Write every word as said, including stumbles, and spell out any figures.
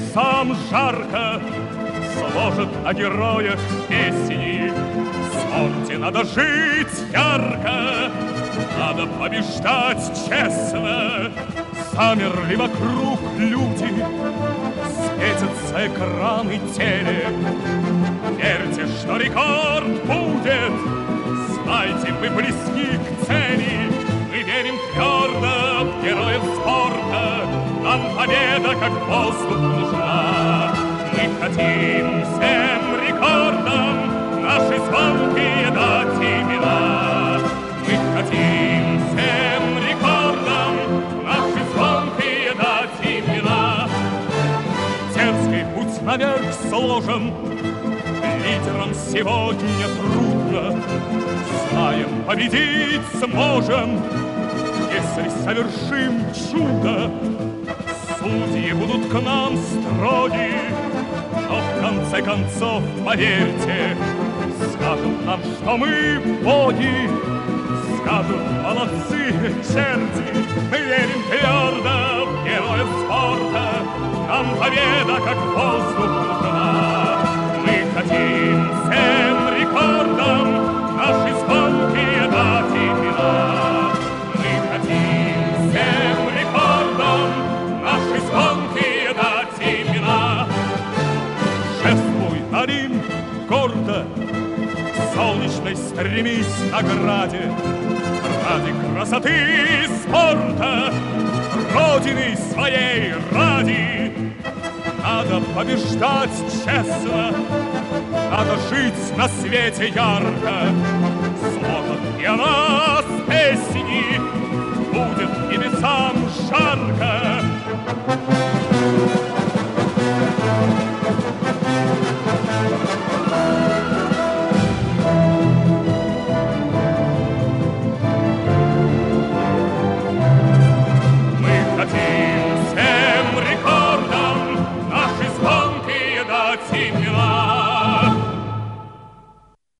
сердцам жарко, сложат о героях песни. Вспомните, надо жить ярко, надо побеждать честно. Замерли вокруг люди, светятся экраны телек. Верьте, что рекорд будет, знайте, мы близки к цели. Мы верим твердо в героев спорта, нам победа как воздух нужна. Мы хотим всем рекордам наши звонкие дать имена. Мы хотим всем рекордам наши звонкие дать имена. Дерзкий путь наверх сложен, лидерам сегодня трудно. Знаем, победить сможем, если совершим чудо. Судьи будут к нам строги, но в конце концов, поверьте, скажут нам, что мы боги. Скажут, молодцы, черти, мы верим твердо в героев спорта. Нам победа как воздух нужна. Мы хотим всем рекордам наши звонкие дать имена. Мы хотим всем рекордам наши звонкие дать имена. Шествуй, Олимп, гордо, к солнечной стремись награде. Ради красоты спорта, Родины своей ради. Надо побеждать честно, надо жить на свете ярко. Золото пьяна